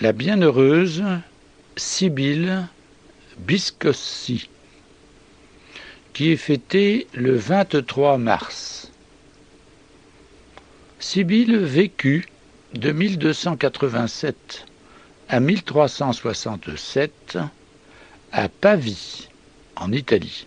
la bienheureuse Sibylle Biscossi, qui est fêtée le 23 mars. Sibylle vécut de 1287 à 1367 à Pavie, en Italie.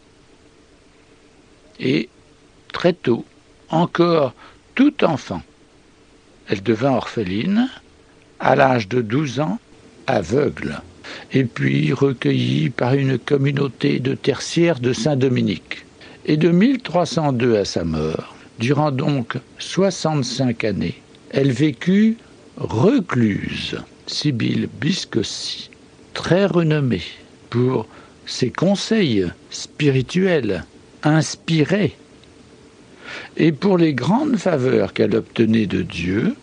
Et très tôt, encore tout enfant, elle devint orpheline, à l'âge de 12 ans, aveugle, et puis recueillie par une communauté de tertiaires de Saint-Dominique. Et de 1302 à sa mort, durant donc 65 années, elle vécut recluse. Sibylle Biscossi, très renommée pour ses conseils spirituels inspirés et pour les grandes faveurs qu'elle obtenait de Dieu,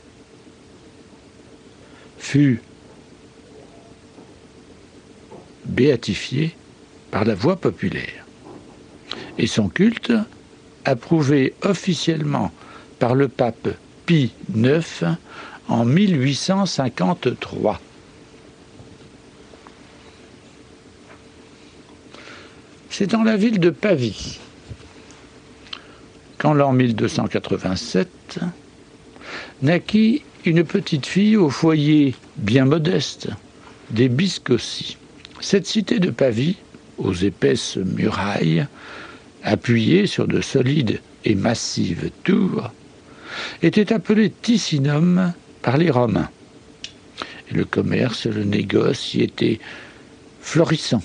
fut béatifiée par la voix populaire. Et son culte, approuvé officiellement par le pape Pie IX en 1853. C'est dans la ville de Pavie qu'en l'an 1287 naquit une petite fille au foyer bien modeste des Biscossi. Cette cité de Pavie, aux épaisses murailles, appuyée sur de solides et massives tours, était appelée Ticinum par les Romains. Et le commerce, le négoce y était florissant.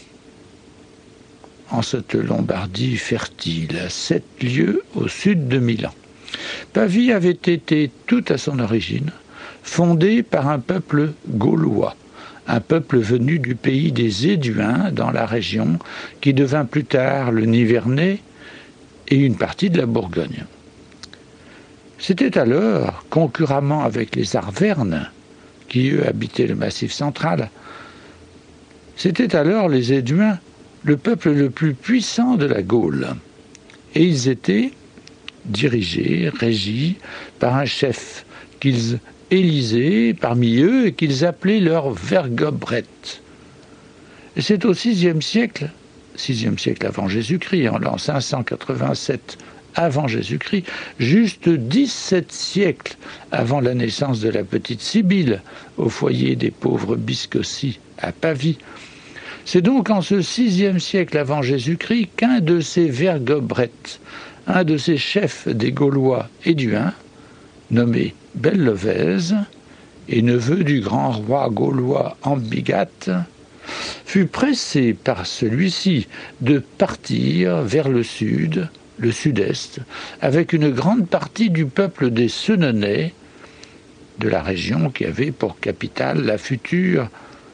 En cette Lombardie fertile, à 7 lieues au sud de Milan. Pavie avait été, tout à son origine, fondée par un peuple gaulois, un peuple venu du pays des Éduins dans la région, qui devint plus tard le Nivernais et une partie de la Bourgogne. C'était alors, concurremment avec les Arvernes, qui eux habitaient le Massif central, c'était alors les Éduins, le peuple le plus puissant de la Gaule. Et ils étaient dirigés, régis par un chef qu'ils élisaient parmi eux et qu'ils appelaient leur vergobrette. Et c'est au VIe siècle avant Jésus-Christ, en l'an 587 avant Jésus-Christ, juste 17 siècles avant la naissance de la petite Sibylle au foyer des pauvres Biscossi à Pavie. C'est donc en ce VIe siècle avant Jésus-Christ qu'un de ces vergobrettes, un de ces chefs des Gaulois éduins, nommé Bellovèze, et neveu du grand roi gaulois Ambigate, fut pressé par celui-ci de partir vers le sud, le sud-est, avec une grande partie du peuple des Senones, de la région qui avait pour capitale la future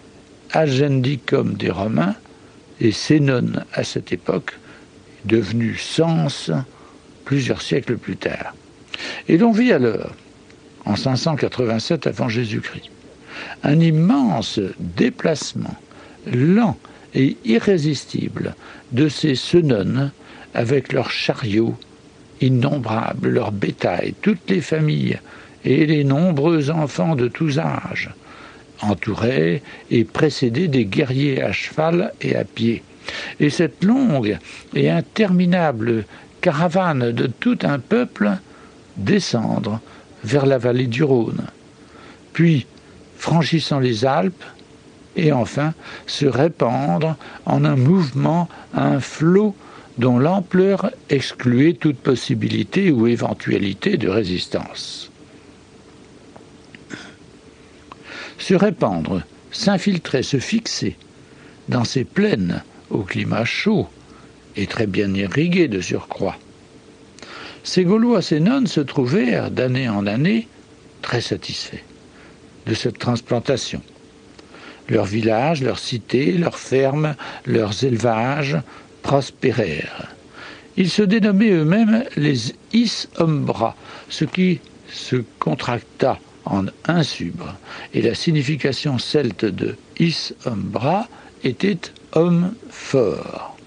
Agendicum des Romains, et Sénone à cette époque, devenue Sens plusieurs siècles plus tard. Et l'on vit alors, en 587 avant Jésus-Christ, un immense déplacement lent et irrésistible de ces Senones avec leurs chariots innombrables, leur bétail, toutes les familles et les nombreux enfants de tous âges, entourés et précédés des guerriers à cheval et à pied. Et cette longue et interminable caravane de tout un peuple descendre vers la vallée du Rhône, puis franchissant les Alpes, et enfin se répandre en un mouvement, un flot dont l'ampleur excluait toute possibilité ou éventualité de résistance. Se répandre, s'infiltrer, se fixer dans ces plaines au climat chaud et très bien irrigué de surcroît. Ces Gaulois sénones se trouvèrent d'année en année très satisfaits de cette transplantation. Leurs villages, leurs cités, leurs fermes, leurs élevages prospérèrent. Ils se dénommaient eux-mêmes les Is-Umbra, ce qui se contracta en insubre, et la signification celte de Is-Umbra était homme fort.